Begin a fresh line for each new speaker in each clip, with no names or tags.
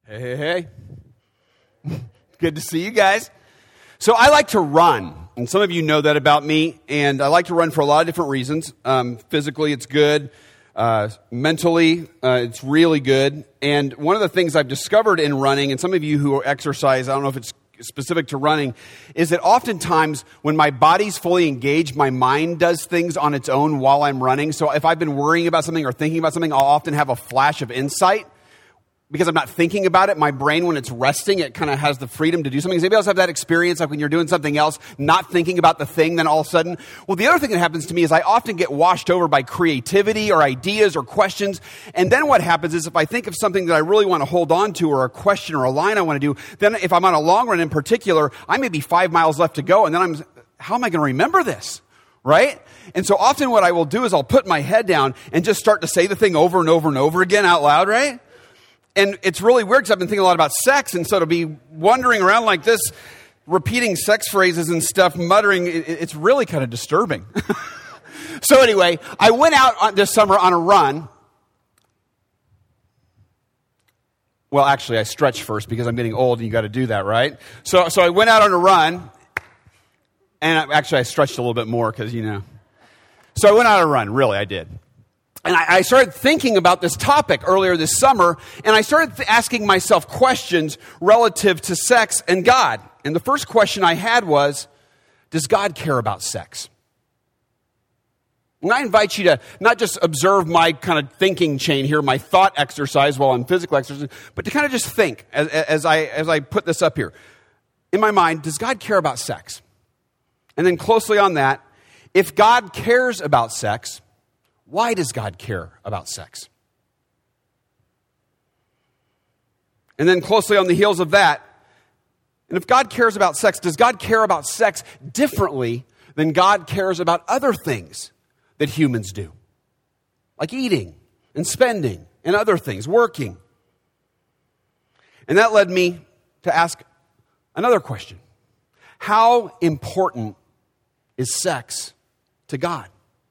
Hey. Good to see you guys. So I like to run, and some of you know that about me, and I like to run for a lot of different reasons. Physically, it's good. Mentally, it's really good. And one of the things I've discovered in running, and some of you who exercise, I don't know if it's specific to running, is that oftentimes when my body's fully engaged, my mind does things on its own while I'm running. So if I've been worrying about something or thinking about something, I'll often have a flash of insight. Because I'm not thinking about it, my brain, when it's resting, it kind of has the freedom to do something. Does anybody else have that experience, like when you're doing something else, not thinking about the thing, then all of a sudden? Well, the other thing that happens to me is I often get washed over by creativity or ideas or questions. And then what happens is if I think of something that I really want to hold on to, or a question or a line I want to do, then if I'm on a long run in particular, I may be 5 miles left to go, and then how am I going to remember this? Right? And so often what I will do is I'll put my head down and just start to say the thing over and over and over again out loud, right? And it's really weird because I've been thinking a lot about sex, and so to be wandering around like this, repeating sex phrases and stuff, muttering, it's really kind of disturbing. So anyway, I went out this summer on a run. Well, actually, I stretched first because I'm getting old and you got to do that, right? So I went out on a run, and I stretched a little bit more because, So I went out on a run, really, I did. And I started thinking about this topic earlier this summer, and I started asking myself questions relative to sex and God. And the first question I had was, does God care about sex? And I invite you to not just observe my kind of thinking chain here, my thought exercise while I'm physical exercise, but to kind of just think as I put this up here. In my mind, does God care about sex? And then closely on that, if God cares about sex, why does God care about sex? And then closely on the heels of that, and if God cares about sex, does God care about sex differently than God cares about other things that humans do? Like eating and spending and other things, working. And that led me to ask another question. How important is sex to God?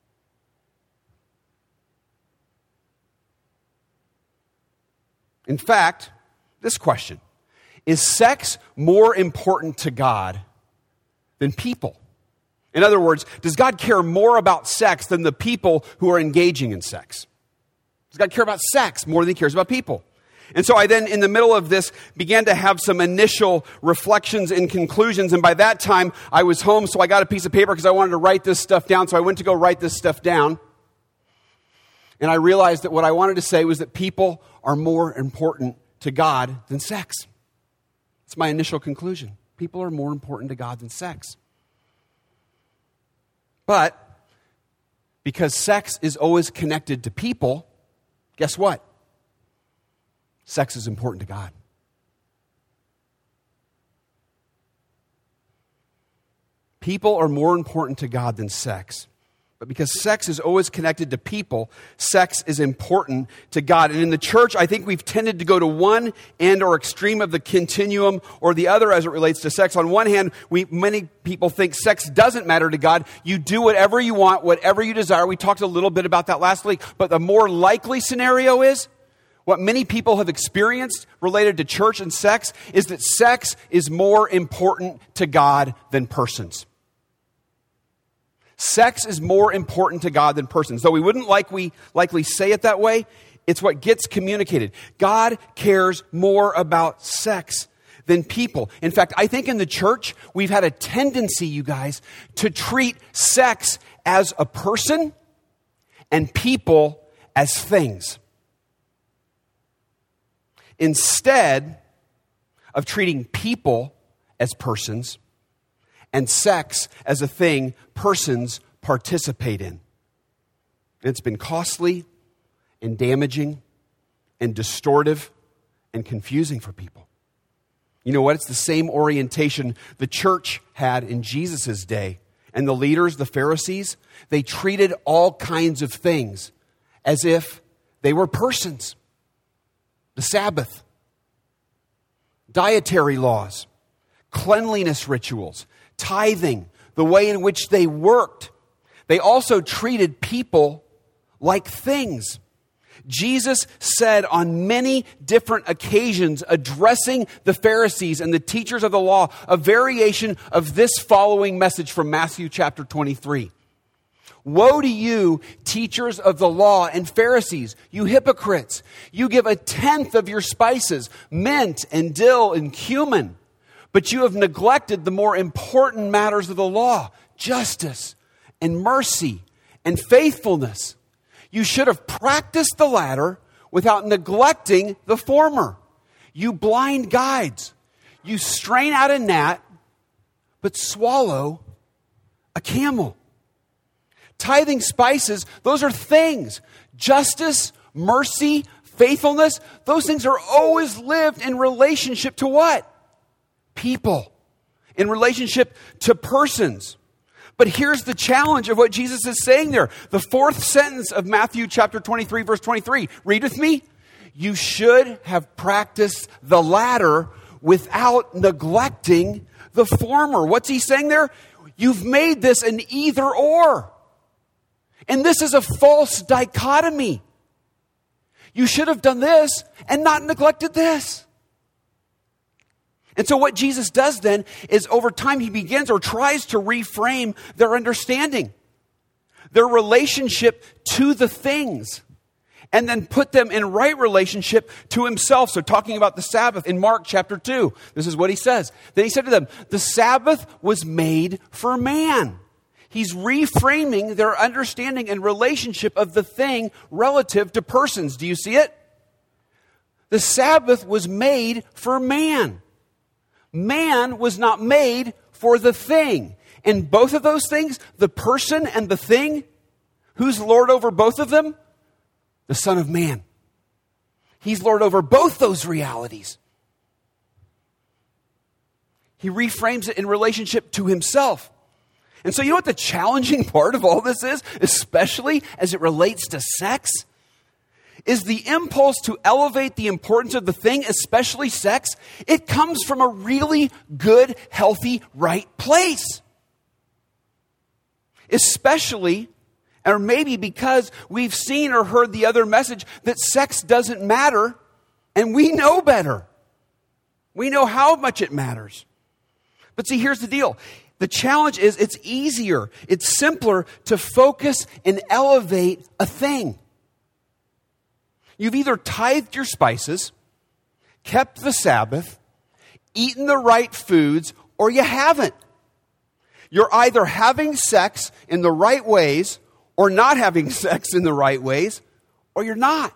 In fact, this question, is sex more important to God than people? In other words, does God care more about sex than the people who are engaging in sex? Does God care about sex more than he cares about people? And so I then, in the middle of this, began to have some initial reflections and conclusions. And by that time, I was home, so I got a piece of paper because I wanted to write this stuff down. So I went to go write this stuff down. And I realized that what I wanted to say was that people are more important to God than sex. That's my initial conclusion. People are more important to God than sex. But because sex is always connected to people, guess what? Sex is important to God. People are more important to God than sex. But because sex is always connected to people, sex is important to God. And in the church, I think we've tended to go to one end or extreme of the continuum or the other as it relates to sex. On one hand, many people think sex doesn't matter to God. You do whatever you want, whatever you desire. We talked a little bit about that last week. But the more likely scenario is, what many people have experienced related to church and sex is that sex is more important to God than persons. Sex is more important to God than persons. Though we wouldn't likely say it that way, it's what gets communicated. God cares more about sex than people. In fact, I think in the church, we've had a tendency, you guys, to treat sex as a person and people as things, instead of treating people as persons and sex as a thing persons participate in. It's been costly and damaging and distortive and confusing for people. You know what? It's the same orientation the church had in Jesus' day. And the leaders, the Pharisees, they treated all kinds of things as if they were persons. The Sabbath, dietary laws, cleanliness rituals, tithing, the way in which they worked. They also treated people like things. Jesus said on many different occasions, addressing the Pharisees and the teachers of the law, a variation of this following message from Matthew chapter 23. Woe to you, teachers of the law and Pharisees, you hypocrites! You give 1/10 of your spices, mint and dill and cumin, but you have neglected the more important matters of the law, justice and mercy and faithfulness. You should have practiced the latter without neglecting the former. You blind guides, you strain out a gnat, but swallow a camel. Tithing spices, those are things. Justice, mercy, faithfulness, those things are always lived in relationship to what? People. In relationship to persons. But here's the challenge of what Jesus is saying there. The fourth sentence of Matthew chapter 23, verse 23. Read with me. You should have practiced the latter without neglecting the former. What's he saying there? You've made this an either or. And this is a false dichotomy. You should have done this and not neglected this. And so what Jesus does then is over time he begins or tries to reframe their understanding, their relationship to the things, and then put them in right relationship to himself. So talking about the Sabbath in Mark chapter 2, this is what he says. Then he said to them, the Sabbath was made for man. He's reframing their understanding and relationship of the thing relative to persons. Do you see it? The Sabbath was made for man. Man was not made for the thing. And both of those things, the person and the thing, who's Lord over both of them? The Son of Man. He's Lord over both those realities. He reframes it in relationship to himself. And so you know what the challenging part of all this is, especially as it relates to sex? Is the impulse to elevate the importance of the thing, especially sex, it comes from a really good, healthy, right place. Especially, or maybe because we've seen or heard the other message that sex doesn't matter, and we know better. We know how much it matters. But see, here's the deal. The challenge is it's easier, it's simpler to focus and elevate a thing. You've either tithed your spices, kept the Sabbath, eaten the right foods, or you haven't. You're either having sex in the right ways or not having sex in the right ways, or you're not.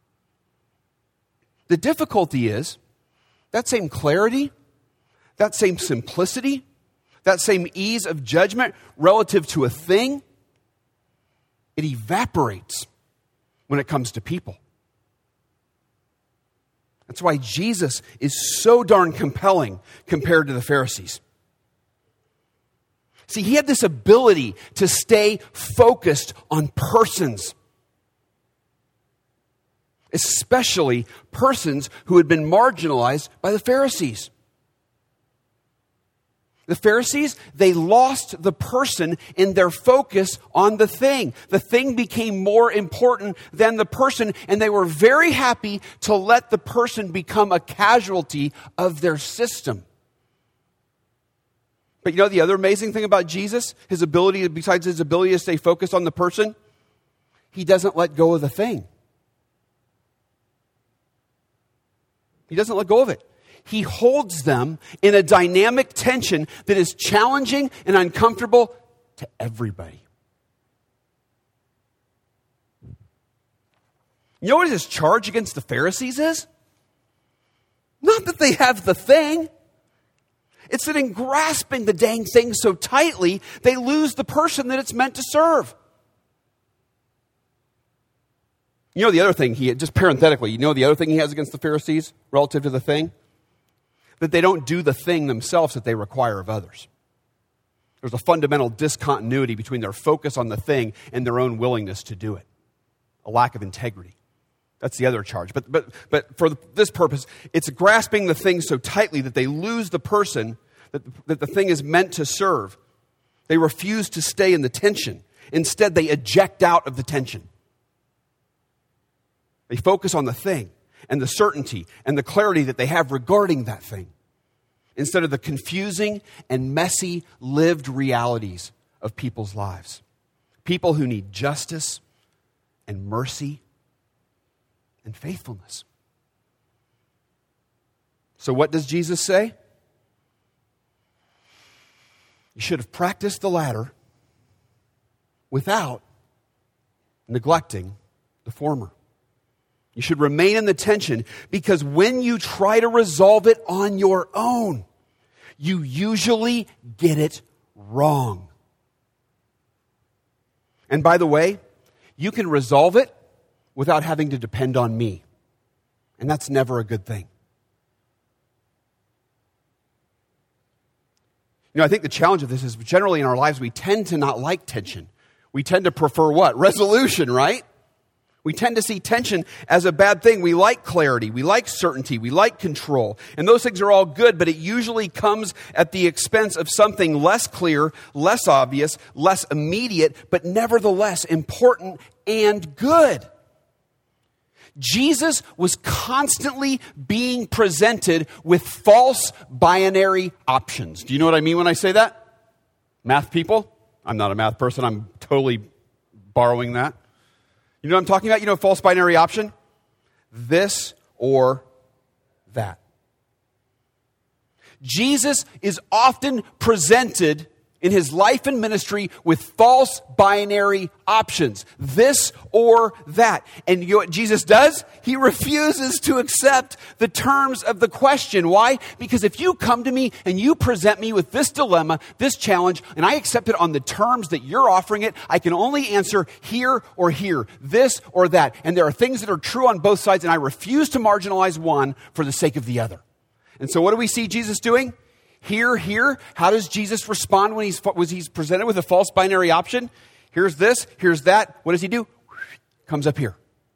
The difficulty is that same clarity, that same simplicity, that same ease of judgment relative to a thing, it evaporates when it comes to people. That's why Jesus is so darn compelling compared to the Pharisees. See, he had this ability to stay focused on persons, especially persons who had been marginalized by the Pharisees. The Pharisees, they lost the person in their focus on the thing. The thing became more important than the person, and they were very happy to let the person become a casualty of their system. But you know the other amazing thing about Jesus, besides his ability to stay focused on the person, he doesn't let go of the thing. He doesn't let go of it. He holds them in a dynamic tension that is challenging and uncomfortable to everybody. You know what his charge against the Pharisees is? Not that they have the thing. It's that in grasping the dang thing so tightly, they lose the person that it's meant to serve. You know the other thing just parenthetically, you know the other thing he has against the Pharisees relative to the thing? That they don't do the thing themselves that they require of others. There's a fundamental discontinuity between their focus on the thing and their own willingness to do it. A lack of integrity. That's the other charge. But for this purpose, it's grasping the thing so tightly that they lose the person that the thing is meant to serve. They refuse to stay in the tension. Instead, they eject out of the tension. They focus on the thing and the certainty and the clarity that they have regarding that thing, instead of the confusing and messy lived realities of people's lives. People who need justice and mercy and faithfulness. So what does Jesus say? You should have practiced the latter without neglecting the former. You should remain in the tension, because when you try to resolve it on your own, you usually get it wrong. And by the way, you can resolve it without having to depend on me. And that's never a good thing. You know, I think the challenge of this is generally in our lives, we tend to not like tension. We tend to prefer what? Resolution, right? We tend to see tension as a bad thing. We like clarity. We like certainty. We like control. And those things are all good, but it usually comes at the expense of something less clear, less obvious, less immediate, but nevertheless important and good. Jesus was constantly being presented with false binary options. Do you know what I mean when I say that? Math people? I'm not a math person. I'm totally borrowing that. You know what I'm talking about? You know a false binary option? This or that. Jesus is often presented in his life and ministry with false binary options. This or that. And you know what Jesus does? He refuses to accept the terms of the question. Why? Because if you come to me and you present me with this dilemma, this challenge, and I accept it on the terms that you're offering it, I can only answer here or here, this or that. And there are things that are true on both sides, and I refuse to marginalize one for the sake of the other. And so what do we see Jesus doing? Here. How does Jesus respond when he's presented with a false binary option? Here's this, here's that. What does he do? Comes up here.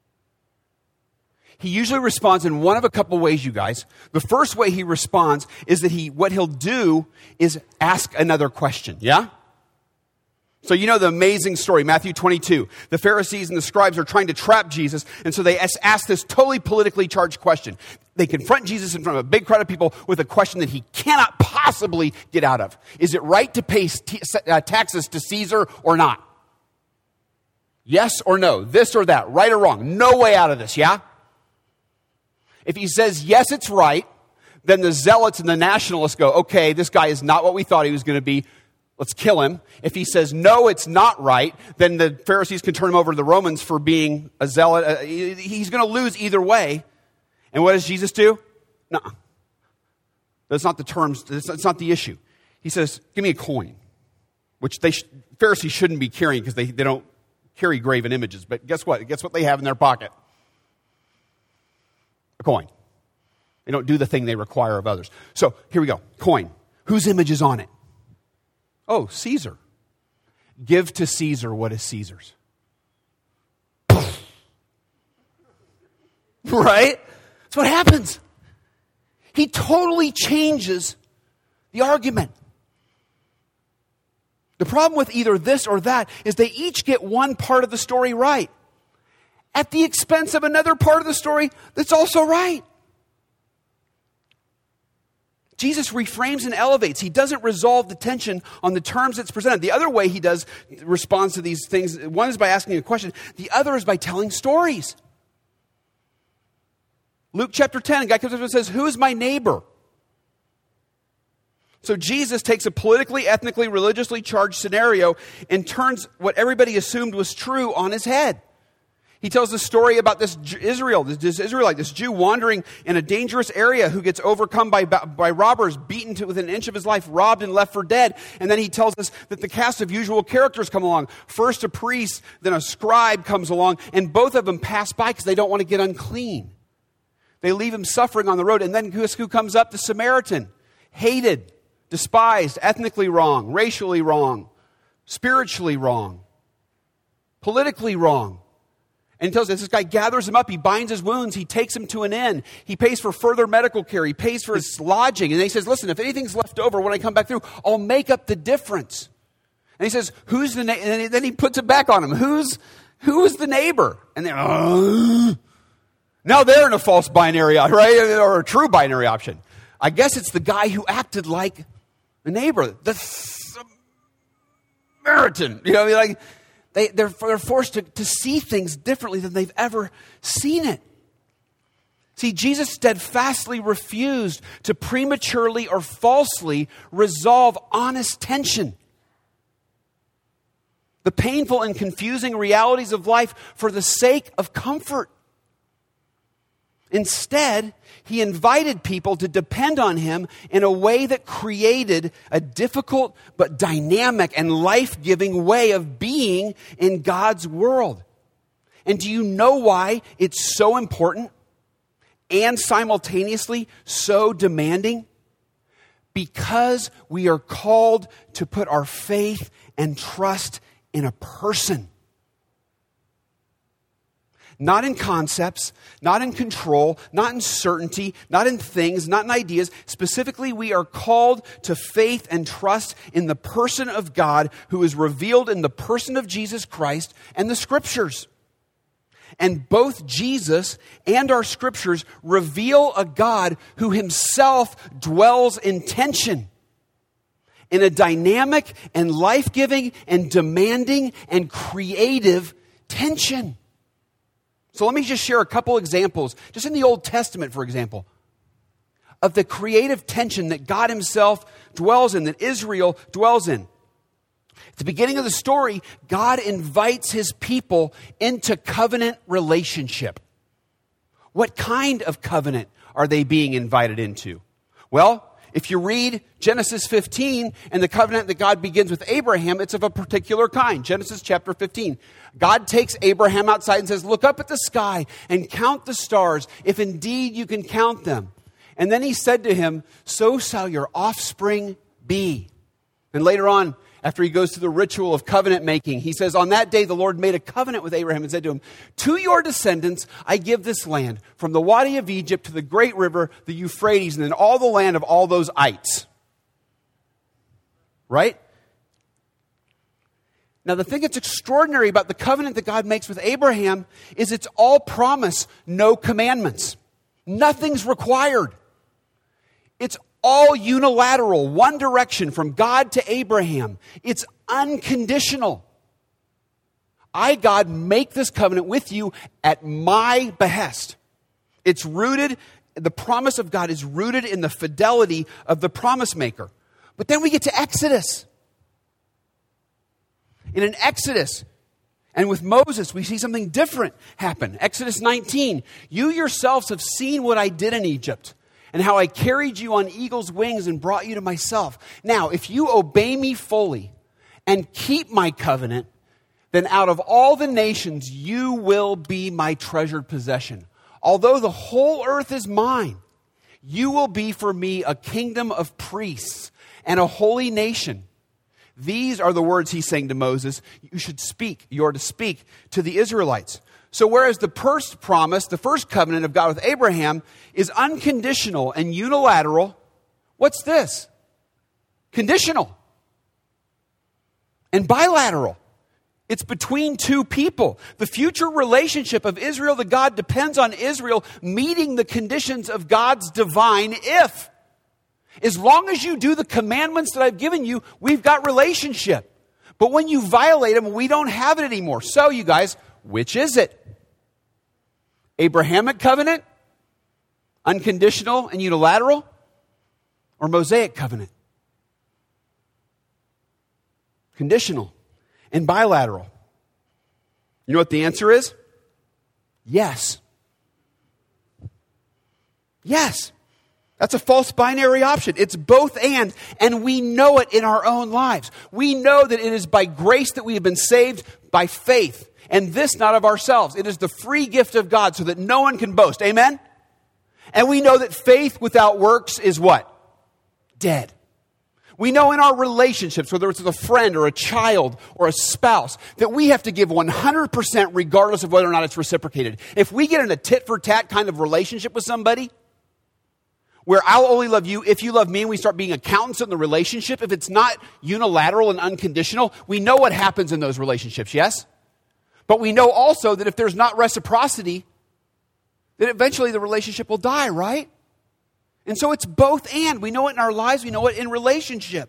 He usually responds in one of a couple ways, you guys. The first way he responds is that what he'll do is ask another question. Yeah? So you know the amazing story, Matthew 22. The Pharisees and the scribes are trying to trap Jesus, and so they ask this totally politically charged question. They confront Jesus in front of a big crowd of people with a question that he cannot possibly get out of. Is it right to pay taxes to Caesar or not? Yes or no? This or that? Right or wrong? No way out of this, yeah? If he says, yes, it's right, then the zealots and the nationalists go, okay, this guy is not what we thought he was going to be. Let's kill him. If he says, no, it's not right, then the Pharisees can turn him over to the Romans for being a zealot. He's going to lose either way. And what does Jesus do? No. That's not the terms. That's not the issue. He says, give me a coin, which Pharisees shouldn't be carrying because they don't carry graven images. But guess what? Guess what they have in their pocket? A coin. They don't do the thing they require of others. So here we go. Coin. Whose image is on it? Oh, Caesar. Give to Caesar what is Caesar's. Right? That's what happens. He totally changes the argument. The problem with either this or that is they each get one part of the story right at the expense of another part of the story that's also right. Jesus reframes and elevates. He doesn't resolve the tension on the terms that's presented. The other way he responds to these things, one is by asking a question. The other is by telling stories. Luke chapter 10, a guy comes up and says, who is my neighbor? So Jesus takes a politically, ethnically, religiously charged scenario and turns what everybody assumed was true on his head. He tells the story about this Israelite, this Jew wandering in a dangerous area who gets overcome by robbers, beaten to within an inch of his life, robbed and left for dead. And then he tells us that the cast of usual characters come along. First a priest, then a scribe comes along, and both of them pass by because they don't want to get unclean. They leave him suffering on the road. And then who comes up? The Samaritan, hated, despised, ethnically wrong, racially wrong, spiritually wrong, politically wrong. And he tells us this guy gathers him up, he binds his wounds, he takes him to an inn, he pays for further medical care, he pays for his lodging. And he says, listen, if anything's left over when I come back through, I'll make up the difference. And he says, who's the neighbor? And then he puts it back on him. Who is the neighbor? And they're, Now they're in a false binary, right? Or a true binary option. I guess it's the guy who acted like a neighbor, the Samaritan. You know, like they're forced to see things differently than they've ever seen it. See, Jesus steadfastly refused to prematurely or falsely resolve honest tension. The painful and confusing realities of life for the sake of comfort. Instead, he invited people to depend on him in a way that created a difficult but dynamic and life-giving way of being in God's world. And do you know why it's so important and simultaneously so demanding? Because we are called to put our faith and trust in a person. Not in concepts, not in control, not in certainty, not in things, not in ideas. Specifically, we are called to faith and trust in the person of God who is revealed in the person of Jesus Christ and the Scriptures. And both Jesus and our Scriptures reveal a God who himself dwells in tension, in a dynamic and life-giving and demanding and creative tension. So let me just share a couple examples, just in the Old Testament, for example, of the creative tension that God himself dwells in, that Israel dwells in. At the beginning of the story, God invites his people into covenant relationship. What kind of covenant are they being invited into? Well, if you read Genesis 15 and the covenant that God begins with Abraham, it's of a particular kind. Genesis chapter 15. God takes Abraham outside and says, look up at the sky and count the stars, if indeed you can count them. And then he said to him, so shall your offspring be. And later on, after he goes through the ritual of covenant making, he says, on that day the Lord made a covenant with Abraham and said to him, to your descendants I give this land, from the Wadi of Egypt to the great river, the Euphrates, and then all the land of all those ites. Right? Now the thing that's extraordinary about the covenant that God makes with Abraham is it's all promise, no commandments. Nothing's required. It's all unilateral, one direction from God to Abraham. It's unconditional. I, God, make this covenant with you at my behest. It's rooted, the promise of God is rooted in the fidelity of the promise maker. But then we get to Exodus. In an Exodus, and with Moses, we see something different happen. Exodus 19, you yourselves have seen what I did in Egypt, and how I carried you on eagle's wings and brought you to myself. Now, if you obey me fully and keep my covenant, then out of all the nations you will be my treasured possession. Although the whole earth is mine, you will be for me a kingdom of priests and a holy nation. These are the words he's saying to Moses, you are to speak to the Israelites. So whereas the first promise, the first covenant of God with Abraham is unconditional and unilateral, what's this? Conditional and bilateral. It's between two people. The future relationship of Israel to God depends on Israel meeting the conditions of God's divine if. As long as you do the commandments that I've given you, we've got relationship. But when you violate them, we don't have it anymore. So you guys, which is it? Abrahamic covenant, unconditional and unilateral, or Mosaic covenant? Conditional and bilateral. You know what the answer is? Yes. Yes. That's a false binary option. It's both and we know it in our own lives. We know that it is by grace that we have been saved by faith. And this not of ourselves. It is the free gift of God so that no one can boast. Amen? And we know that faith without works is what? Dead. We know in our relationships, whether it's with a friend or a child or a spouse, that we have to give 100% regardless of whether or not it's reciprocated. If we get in a tit-for-tat kind of relationship with somebody, where I'll only love you if you love me, and we start being accountants in the relationship, if it's not unilateral and unconditional, we know what happens in those relationships, yes? But we know also that if there's not reciprocity, then eventually the relationship will die, right? And so it's both and. We know it in our lives. We know it in relationship.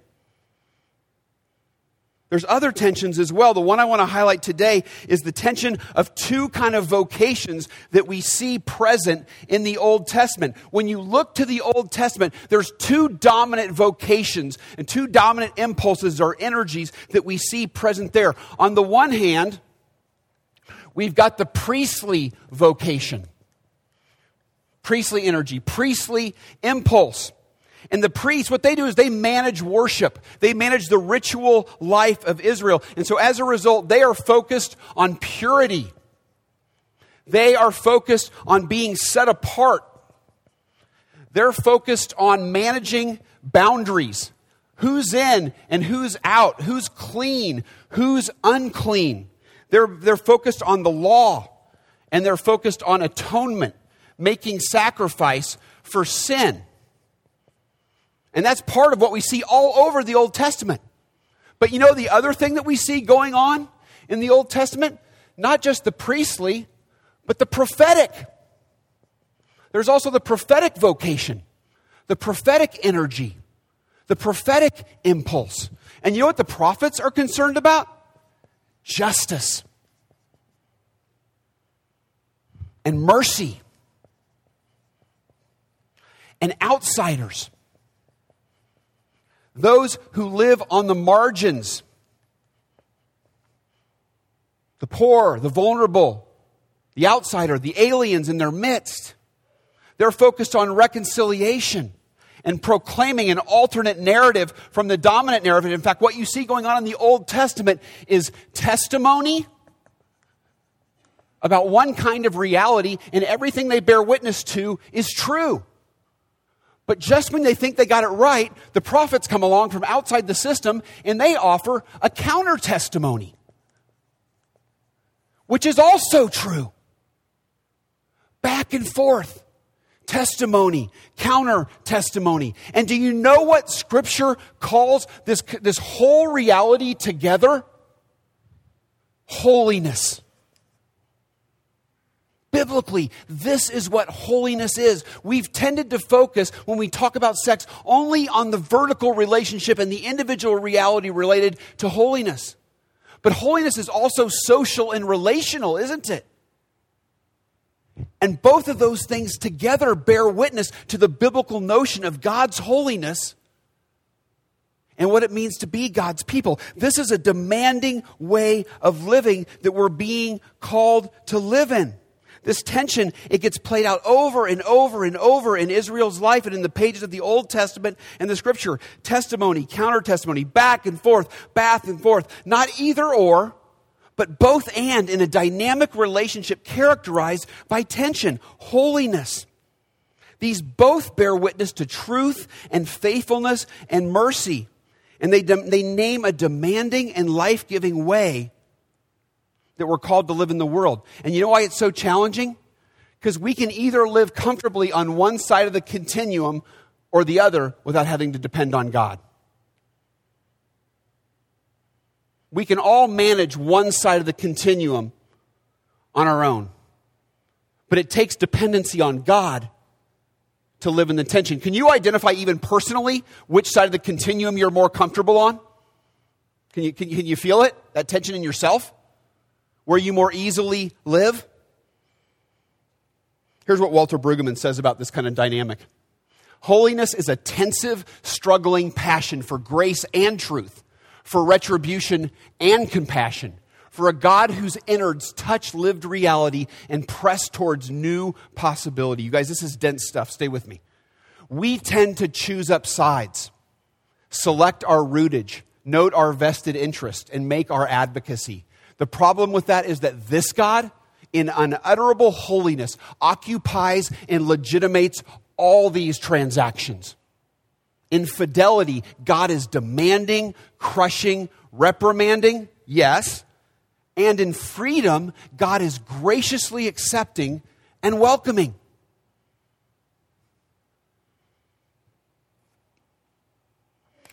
There's other tensions as well. The one I want to highlight today is the tension of two kind of vocations that we see present in the Old Testament. When you look to the Old Testament, there's two dominant vocations and two dominant impulses or energies that we see present there. On the one hand, we've got the priestly vocation. Priestly energy, priestly impulse. And the priests, what they do is they manage worship. They manage the ritual life of Israel. And so as a result, they are focused on purity. They are focused on being set apart. They're focused on managing boundaries. Who's in and who's out? Who's clean? Who's unclean? They're focused on the law. And they're focused on atonement, making sacrifice for sin. And that's part of what we see all over the Old Testament. But you know the other thing that we see going on in the Old Testament? Not just the priestly, but the prophetic. There's also the prophetic vocation, the prophetic energy, the prophetic impulse. And you know what the prophets are concerned about? Justice and mercy and outsiders. Those who live on the margins, the poor, the vulnerable, the outsider, the aliens in their midst. They're focused on reconciliation and proclaiming an alternate narrative from the dominant narrative. In fact, what you see going on in the Old Testament is testimony about one kind of reality, and everything they bear witness to is true. But just when they think they got it right, the prophets come along from outside the system and they offer a counter testimony, which is also true. Back and forth. Testimony, counter testimony. And do you know what Scripture calls this whole reality together? Holiness. Biblically, this is what holiness is. We've tended to focus, when we talk about sex, only on the vertical relationship and the individual reality related to holiness. But holiness is also social and relational, isn't it? And both of those things together bear witness to the biblical notion of God's holiness and what it means to be God's people. This is a demanding way of living that we're being called to live in. This tension, it gets played out over and over and over in Israel's life and in the pages of the Old Testament and the Scripture. Testimony, counter-testimony, back and forth. Not either or, but both and in a dynamic relationship characterized by tension, holiness. These both bear witness to truth and faithfulness and mercy. And they name a demanding and life-giving way that we're called to live in the world. And you know why it's so challenging? Because we can either live comfortably on one side of the continuum or the other without having to depend on God. We can all manage one side of the continuum on our own. But it takes dependency on God to live in the tension. Can you identify even personally which side of the continuum you're more comfortable on? Can you feel it? That tension in yourself? Where you more easily live? Here's what Walter Brueggemann says about this kind of dynamic. Holiness is a tensive, struggling passion for grace and truth, for retribution and compassion, for a God whose innards touch lived reality and press towards new possibility. You guys, this is dense stuff. Stay with me. We tend to choose up sides, select our rootage, note our vested interest, and make our advocacy. The problem with that is that this God, in unutterable holiness, occupies and legitimates all these transactions. In fidelity, God is demanding, crushing, reprimanding, yes. And in freedom, God is graciously accepting and welcoming.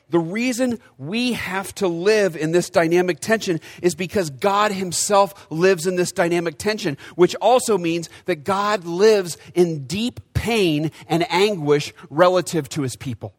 The reason we have to live in this dynamic tension is because God himself lives in this dynamic tension, which also means that God lives in deep pain and anguish relative to his people.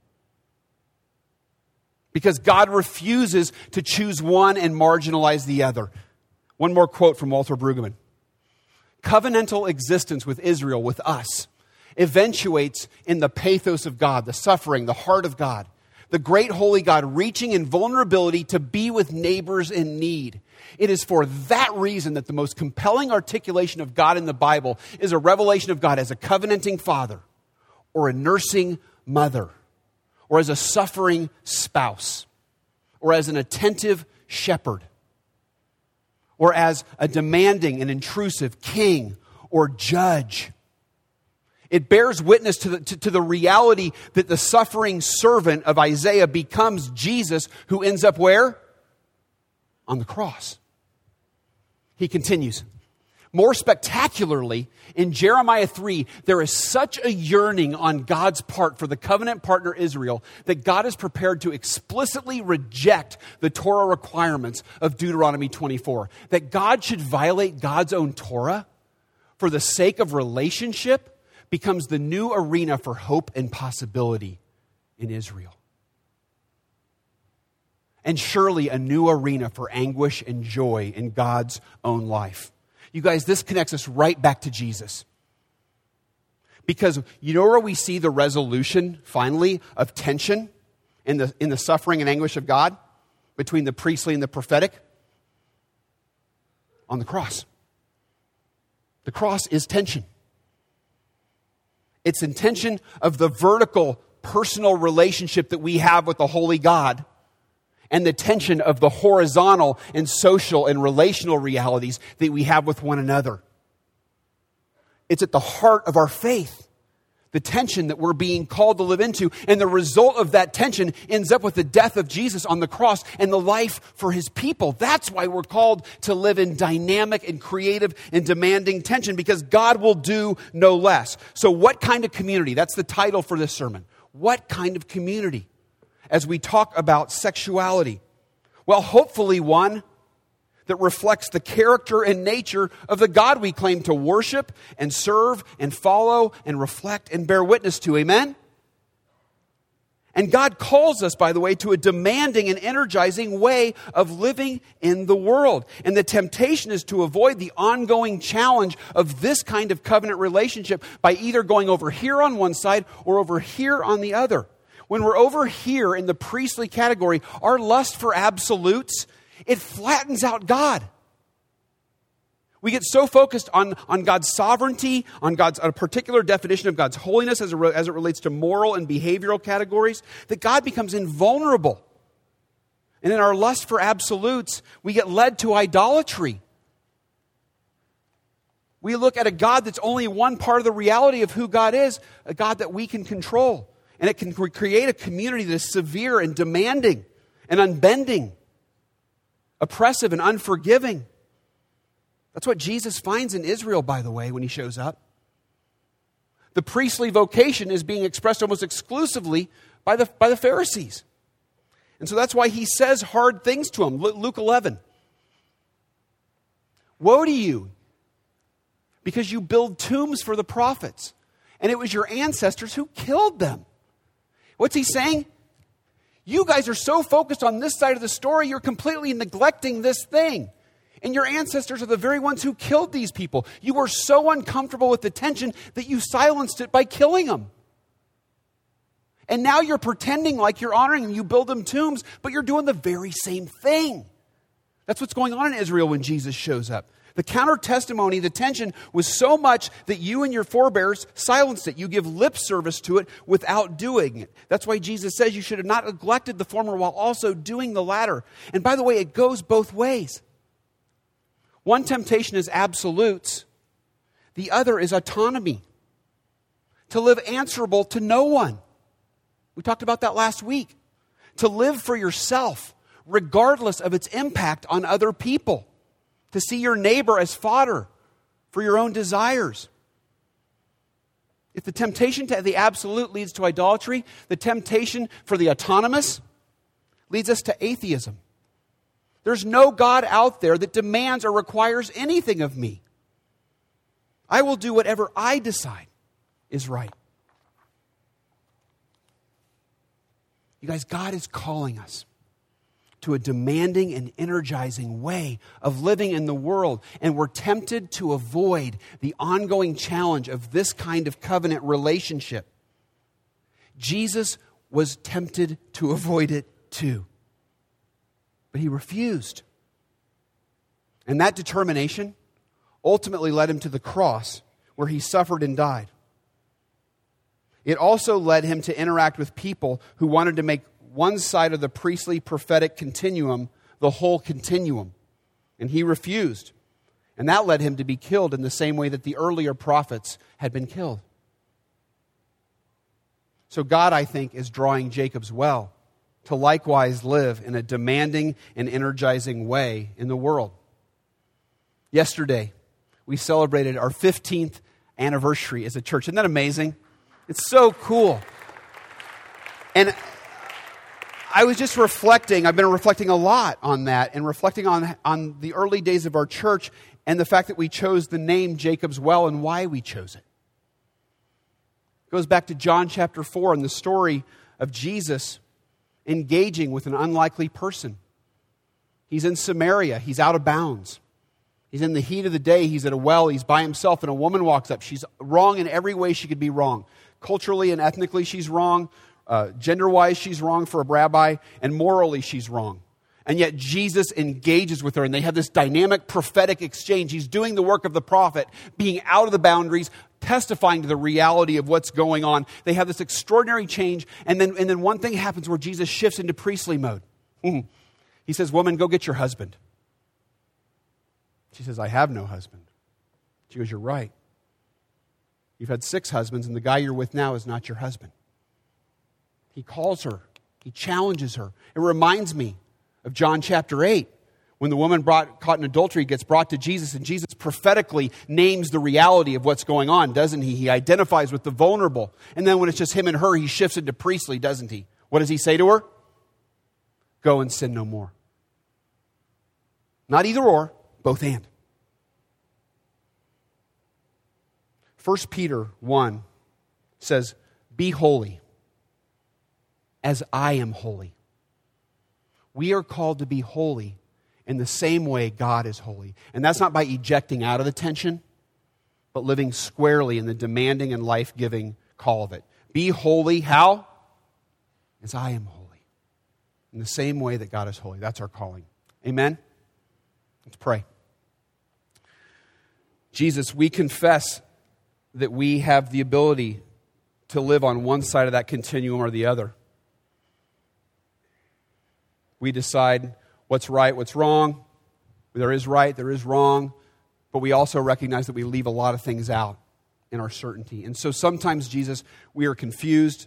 Because God refuses to choose one and marginalize the other. One more quote from Walter Brueggemann. Covenantal existence with Israel, with us, eventuates in the pathos of God, the suffering, the heart of God. The great holy God reaching in vulnerability to be with neighbors in need. It is for that reason that the most compelling articulation of God in the Bible is a revelation of God as a covenanting father, or a nursing mother, or as a suffering spouse, or as an attentive shepherd, or as a demanding and intrusive king or judge. It bears witness to the reality that the suffering servant of Isaiah becomes Jesus, who ends up where? On the cross. He continues. More spectacularly, in Jeremiah 3, there is such a yearning on God's part for the covenant partner Israel that God is prepared to explicitly reject the Torah requirements of Deuteronomy 24. That God should violate God's own Torah for the sake of relationship becomes the new arena for hope and possibility in Israel. And surely a new arena for anguish and joy in God's own life. You guys, this connects us right back to Jesus. Because you know where we see the resolution, finally, of tension in the suffering and anguish of God between the priestly and the prophetic? On the cross. The cross is tension. It's in tension of the vertical, personal relationship that we have with the holy God and the tension of the horizontal and social and relational realities that we have with one another. It's at the heart of our faith, the tension that we're being called to live into. And the result of that tension ends up with the death of Jesus on the cross and the life for his people. That's why we're called to live in dynamic and creative and demanding tension, because God will do no less. So what kind of community? That's the title for this sermon. What kind of community? As we talk about sexuality. Well, hopefully one that reflects the character and nature of the God we claim to worship and serve and follow and reflect and bear witness to. Amen? And God calls us, by the way, to a demanding and energizing way of living in the world. And the temptation is to avoid the ongoing challenge of this kind of covenant relationship by either going over here on one side or over here on the other. When we're over here in the priestly category, our lust for absolutes, it flattens out God. We get so focused on God's sovereignty, on a particular definition of God's holiness as it relates to moral and behavioral categories, that God becomes invulnerable. And in our lust for absolutes, we get led to idolatry. We look at a God that's only one part of the reality of who God is, a God that we can control. And it can create a community that is severe and demanding and unbending, oppressive and unforgiving. That's what Jesus finds in Israel, by the way, when he shows up. The priestly vocation is being expressed almost exclusively by the Pharisees. And so that's why he says hard things to them. Luke 11. Woe to you, because you build tombs for the prophets, and it was your ancestors who killed them. What's he saying? You guys are so focused on this side of the story, you're completely neglecting this thing. And your ancestors are the very ones who killed these people. You were so uncomfortable with the tension that you silenced it by killing them. And now you're pretending like you're honoring them. You build them tombs, but you're doing the very same thing. That's what's going on in Israel when Jesus shows up. The counter-testimony, the tension was so much that you and your forebears silenced it. You give lip service to it without doing it. That's why Jesus says you should have not neglected the former while also doing the latter. And by the way, it goes both ways. One temptation is absolutes. The other is autonomy. To live answerable to no one. We talked about that last week. To live for yourself, regardless of its impact on other people. To see your neighbor as fodder for your own desires. If the temptation to the absolute leads to idolatry, the temptation for the autonomous leads us to atheism. There's no God out there that demands or requires anything of me. I will do whatever I decide is right. You guys, God is calling us to a demanding and energizing way of living in the world. And we're tempted to avoid the ongoing challenge of this kind of covenant relationship. Jesus was tempted to avoid it too. But he refused. And that determination ultimately led him to the cross, where he suffered and died. It also led him to interact with people who wanted to make one side of the priestly prophetic continuum the whole continuum. And he refused. And that led him to be killed in the same way that the earlier prophets had been killed. So God, I think, is drawing Jacob's well to likewise live in a demanding and energizing way in the world. Yesterday, we celebrated our 15th anniversary as a church. Isn't that amazing? It's so cool. And I was just reflecting, I've been reflecting a lot on that, and reflecting on the early days of our church and the fact that we chose the name Jacob's Well and why we chose it. It goes back to John chapter 4 and the story of Jesus engaging with an unlikely person. He's in Samaria. He's out of bounds. He's in the heat of the day. He's at a well. He's by himself, and a woman walks up. She's wrong in every way she could be wrong. Culturally and ethnically, she's wrong. Gender-wise, she's wrong for a rabbi. And morally, she's wrong. And yet Jesus engages with her, and they have this dynamic prophetic exchange. He's doing the work of the prophet, being out of the boundaries, testifying to the reality of what's going on. They have this extraordinary change, and then one thing happens where Jesus shifts into priestly mode. He says, "Woman, go get your husband." She says, "I have no husband." She goes, "You're right. You've had 6 husbands, and the guy you're with now is not your husband." He calls her. He challenges her. It reminds me of John chapter 8, when the woman caught in adultery gets brought to Jesus, and Jesus prophetically names the reality of what's going on, doesn't he? He identifies with the vulnerable. And then when it's just him and her, he shifts into priestly, doesn't he? What does he say to her? Go and sin no more. Not either or, both and. 1 Peter 1 says, "Be holy as I am holy." We are called to be holy in the same way God is holy. And that's not by ejecting out of the tension, but living squarely in the demanding and life-giving call of it. Be holy, how? As I am holy. In the same way that God is holy. That's our calling. Amen? Let's pray. Jesus, we confess that we have the ability to live on one side of that continuum or the other. We decide what's right, what's wrong. There is right, there is wrong. But we also recognize that we leave a lot of things out in our certainty. And so sometimes, Jesus, we are confused.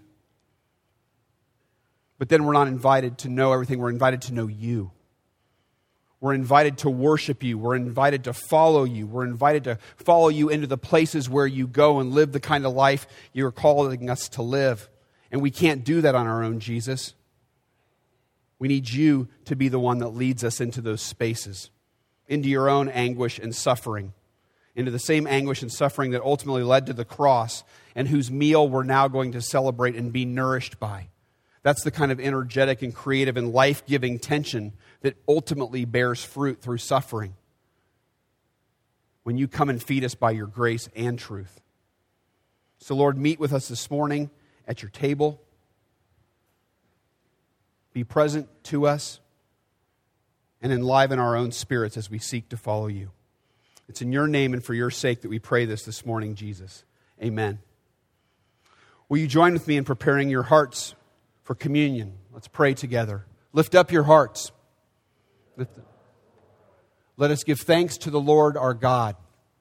But then we're not invited to know everything. We're invited to know you. We're invited to worship you. We're invited to follow you. We're invited to follow you into the places where you go and live the kind of life you're calling us to live. And we can't do that on our own, Jesus. We need you to be the one that leads us into those spaces, into your own anguish and suffering, into the same anguish and suffering that ultimately led to the cross and whose meal we're now going to celebrate and be nourished by. That's the kind of energetic and creative and life-giving tension that ultimately bears fruit through suffering. When you come and feed us by your grace and truth. So, Lord, meet with us this morning at your table. Be present to us and enliven our own spirits as we seek to follow you. It's in your name and for your sake that we pray this morning, Jesus. Amen. Will you join with me in preparing your hearts for communion? Let's pray together. Lift up your hearts. Let us give thanks to the Lord our God.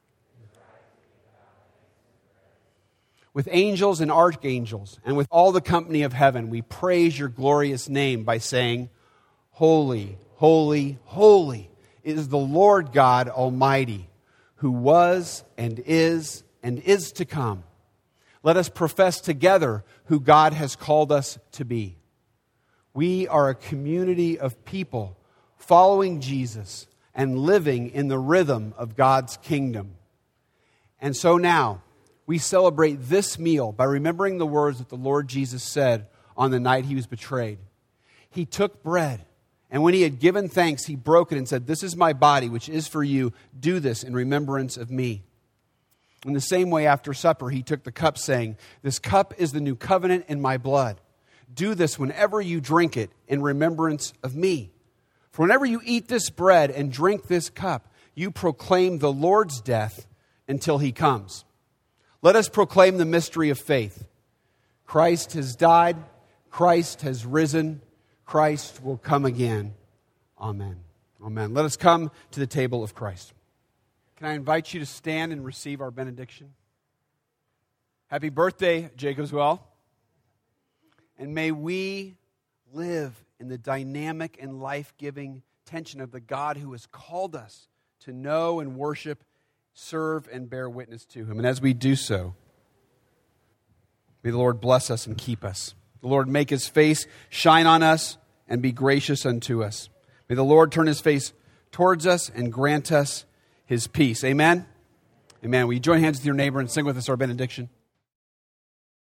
With angels and archangels, and with all the company of heaven, we praise your glorious name by saying, Holy, holy, holy is the Lord God Almighty, who was and is to come. Let us profess together who God has called us to be. We are a community of people following Jesus and living in the rhythm of God's kingdom. And so now, we celebrate this meal by remembering the words that the Lord Jesus said on the night he was betrayed. He took bread, and when he had given thanks, he broke it and said, "This is my body, which is for you. Do this in remembrance of me." In the same way, after supper, he took the cup, saying, "This cup is the new covenant in my blood. Do this whenever you drink it in remembrance of me. For whenever you eat this bread and drink this cup, you proclaim the Lord's death until he comes." Let us proclaim the mystery of faith. Christ has died. Christ has risen. Christ will come again. Amen. Amen. Let us come to the table of Christ. Can I invite you to stand and receive our benediction? Happy birthday, Jacob's Well. And may we live in the dynamic and life-giving tension of the God who has called us to know and worship, serve, and bear witness to him. And as we do so, may the Lord bless us and keep us. The Lord make his face shine on us and be gracious unto us. May the Lord turn his face towards us and grant us his peace. Amen? Amen. Will you join hands with your neighbor and sing with us our benediction?